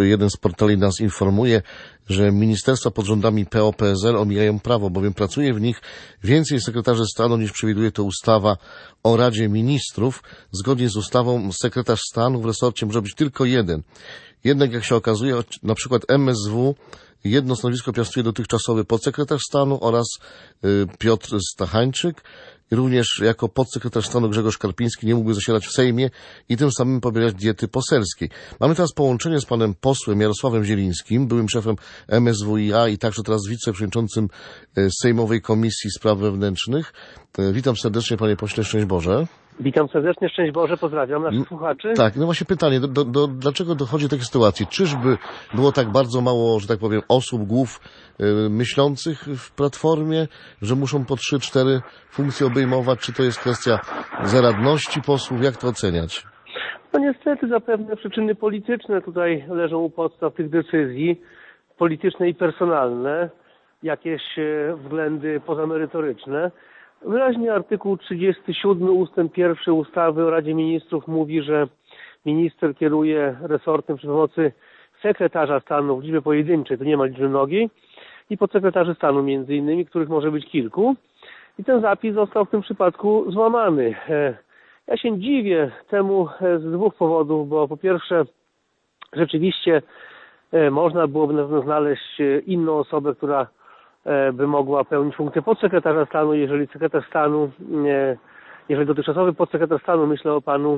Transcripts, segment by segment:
jeden z portali nas informuje, że ministerstwa pod rządami PO-PSL omijają prawo, bowiem pracuje w nich więcej sekretarzy stanu niż przewiduje to ustawa o Radzie Ministrów. Zgodnie z ustawą sekretarz stanu w resorcie może być tylko jeden. Jednak jak się okazuje, na przykład MSW jedno stanowisko piastuje dotychczasowy podsekretarz stanu oraz Piotr Stachańczyk. Również jako podsekretarz stanu Grzegorz Karpiński nie mógłby zasiadać w Sejmie i tym samym pobierać diety poselskiej. Mamy teraz połączenie z panem posłem Jarosławem Zielińskim, byłym szefem MSWiA i także teraz wiceprzewodniczącym Sejmowej Komisji Spraw Wewnętrznych. Witam serdecznie, panie pośle, szczęść Boże. Witam serdecznie, szczęść Boże, pozdrawiam naszych słuchaczy. Tak, no właśnie pytanie, dlaczego dochodzi do takiej sytuacji? Czyżby było tak bardzo mało, że tak powiem, osób, głów myślących w Platformie, że muszą po 3-4 funkcje obejmować? Czy to jest kwestia zaradności posłów? Jak to oceniać? No niestety zapewne przyczyny polityczne tutaj leżą u podstaw tych decyzji, polityczne i personalne, jakieś względy pozamerytoryczne. Wyraźnie artykuł 37 ustęp 1 ustawy o Radzie Ministrów mówi, że minister kieruje resortem przy pomocy sekretarza stanu w liczbie pojedynczej, to nie ma liczby mnogiej, i podsekretarzy stanu między innymi, których może być kilku. I ten zapis został w tym przypadku złamany. Ja się dziwię temu z dwóch powodów, bo po pierwsze rzeczywiście można byłoby na pewno znaleźć inną osobę, która by mogła pełnić funkcję podsekretarza stanu, jeżeli sekretarz stanu, jeżeli dotychczasowy podsekretarz stanu, myślę o panu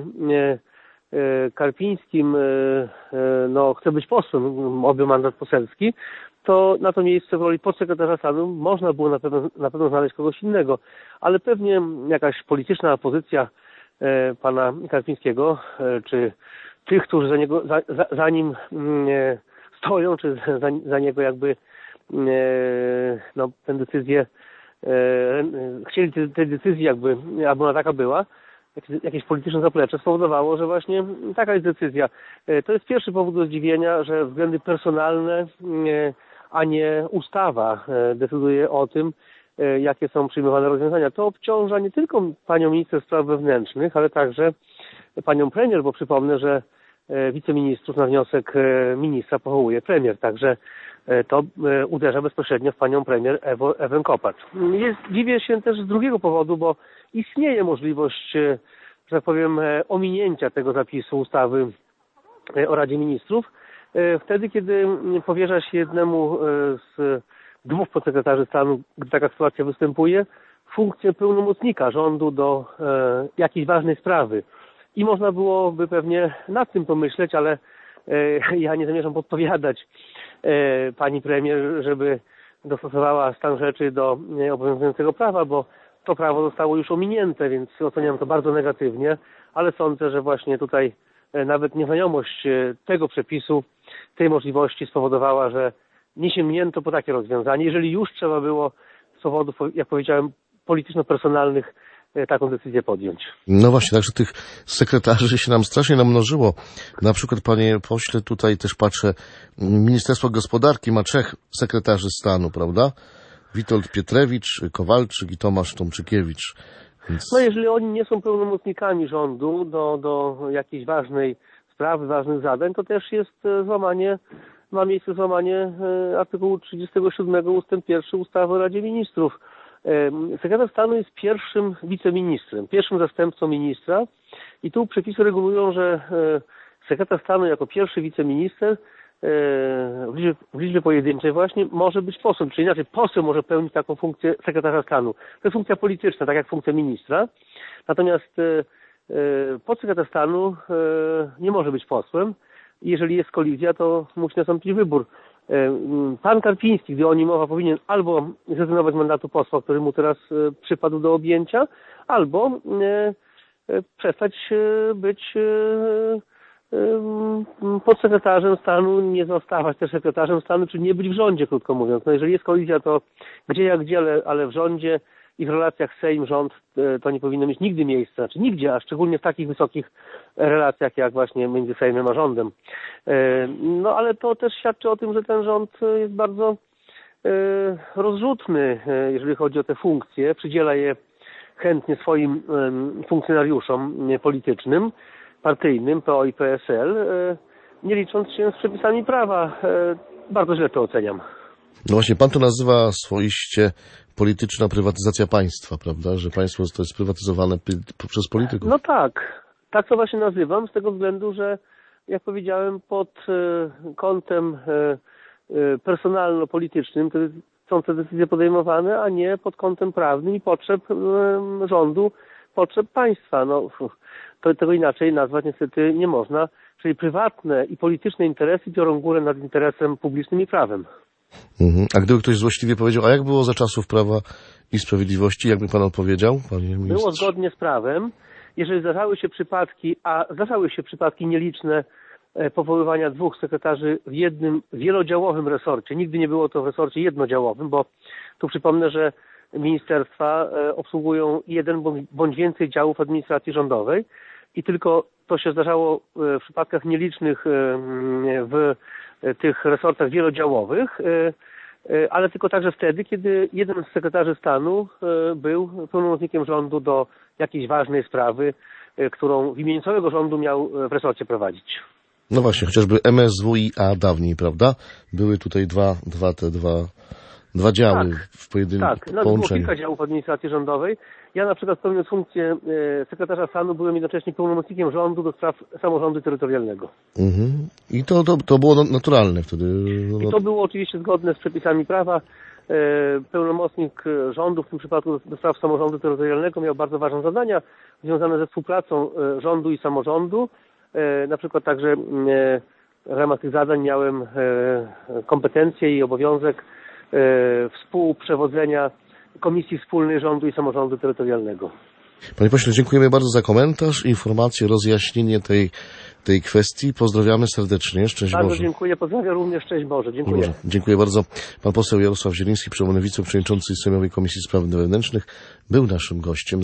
Karpińskim, no chce być posłem, objął mandat poselski, to na to miejsce w roli podsekretarza stanu można było na pewno znaleźć kogoś innego, ale pewnie jakaś polityczna pozycja pana Karpińskiego, czy tych, którzy za nim stoją, czy za niego jakby no, tę decyzję chcieli tej decyzji jakby ona taka była, jakieś polityczne zaplecze spowodowało, że właśnie taka jest decyzja. To jest pierwszy powód do zdziwienia, że względy personalne, a nie ustawa decyduje o tym, jakie są przyjmowane rozwiązania. To obciąża nie tylko panią minister spraw wewnętrznych, ale także panią premier, bo przypomnę, że wiceministrów na wniosek ministra powołuje premier, także to uderza bezpośrednio w panią premier Ewę Kopacz. Dziwię się też z drugiego powodu, bo istnieje możliwość, że tak powiem, ominięcia tego zapisu ustawy o Radzie Ministrów, wtedy kiedy powierza się jednemu z dwóch podsekretarzy stanu, gdy taka sytuacja występuje, funkcję pełnomocnika rządu do jakiejś ważnej sprawy. I można byłoby pewnie nad tym pomyśleć, ale ja nie zamierzam podpowiadać pani premier, żeby dostosowała stan rzeczy do obowiązującego prawa, bo to prawo zostało już ominięte, więc oceniam to bardzo negatywnie, ale sądzę, że właśnie tutaj nawet nieznajomość tego przepisu, tej możliwości spowodowała, że nie sięgnięto po takie rozwiązanie. Jeżeli już trzeba było z powodów, jak powiedziałem, polityczno-personalnych taką decyzję podjąć. No właśnie, także tych sekretarzy się nam strasznie namnożyło. Na przykład, panie pośle, tutaj też patrzę, Ministerstwo Gospodarki ma 3 sekretarzy stanu, prawda? Witold Pietrewicz, Kowalczyk i Tomasz Tomczykiewicz. Więc... No jeżeli oni nie są pełnomocnikami rządu do jakiejś ważnej sprawy, ważnych zadań, to też jest ma miejsce złamanie artykułu 37 ustęp 1 ustawy o Radzie Ministrów. Sekretarz stanu jest pierwszym wiceministrem, pierwszym zastępcą ministra i tu przepisy regulują, że sekretarz stanu jako pierwszy wiceminister w liczbie pojedynczej właśnie może być posłem, czyli inaczej poseł może pełnić taką funkcję sekretarza stanu. To jest funkcja polityczna, tak jak funkcja ministra, natomiast podsekretarz stanu nie może być posłem. Jeżeli jest kolizja, to musi nastąpić wybór. Pan Karpiński, gdy o nim mowa, powinien albo zrezygnować z mandatu posła, który mu teraz przypadł do objęcia, albo przestać być podsekretarzem stanu, nie zostawać też sekretarzem stanu, czy nie być w rządzie, krótko mówiąc. No jeżeli jest kolizja, to gdzie jak gdzie, ale w rządzie i w relacjach Sejm-rząd to nie powinno mieć nigdy miejsca, znaczy nigdzie, a szczególnie w takich wysokich relacjach jak właśnie między Sejmem a rządem. No ale to też świadczy o tym, że ten rząd jest bardzo rozrzutny, jeżeli chodzi o te funkcje, przydziela je chętnie swoim funkcjonariuszom politycznym, partyjnym, PO i PSL, nie licząc się z przepisami prawa. Bardzo źle to oceniam. No właśnie, pan to nazywa swoiście polityczna prywatyzacja państwa, prawda? Że państwo to jest sprywatyzowane przez polityków. No tak. Tak to właśnie nazywam, z tego względu, że jak powiedziałem, pod kątem personalno-politycznym są te decyzje podejmowane, a nie pod kątem prawnym i potrzeb rządu, potrzeb państwa. No, tego inaczej nazwać niestety nie można. Czyli prywatne i polityczne interesy biorą górę nad interesem publicznym i prawem. A gdyby ktoś złośliwie powiedział, a jak było za czasów Prawa i Sprawiedliwości, jakby pan odpowiedział, panie ministrze? Było zgodnie z prawem. Jeżeli zdarzały się przypadki, a zdarzały się przypadki nieliczne powoływania 2 sekretarzy w jednym wielodziałowym resorcie. Nigdy nie było to w resorcie jednodziałowym, bo tu przypomnę, że ministerstwa obsługują jeden bądź więcej działów administracji rządowej i tylko to się zdarzało w przypadkach nielicznych w tych resortach wielodziałowych, ale tylko także wtedy, kiedy jeden z sekretarzy stanu był pełnomocnikiem rządu do jakiejś ważnej sprawy, którą w imieniu całego rządu miał w resorcie prowadzić. No właśnie, chociażby MSWiA dawniej, prawda? Były tutaj dwa działy w pojedynczym połączeniu. Było kilka działów administracji rządowej. Ja na przykład pełniąc funkcję sekretarza stanu byłem jednocześnie pełnomocnikiem rządu do spraw samorządu terytorialnego. I to było naturalne wtedy. I to było oczywiście zgodne z przepisami prawa. Pełnomocnik rządu, w tym przypadku do spraw samorządu terytorialnego, miał bardzo ważne zadania związane ze współpracą rządu i samorządu. Na przykład także w ramach tych zadań miałem kompetencje i obowiązek współprzewodzenia Komisji Wspólnej Rządu i Samorządu Terytorialnego. Panie pośle, dziękujemy bardzo za komentarz, informację, rozjaśnienie tej kwestii. Pozdrawiamy serdecznie. Szczęść Boże. Bardzo dziękuję. Pozdrawiam również. Szczęść Boże. Dziękuję. Boże. Dziękuję bardzo. Pan poseł Jarosław Zieliński, przewodniczący Sejmowej Komisji Spraw Wewnętrznych, był naszym gościem.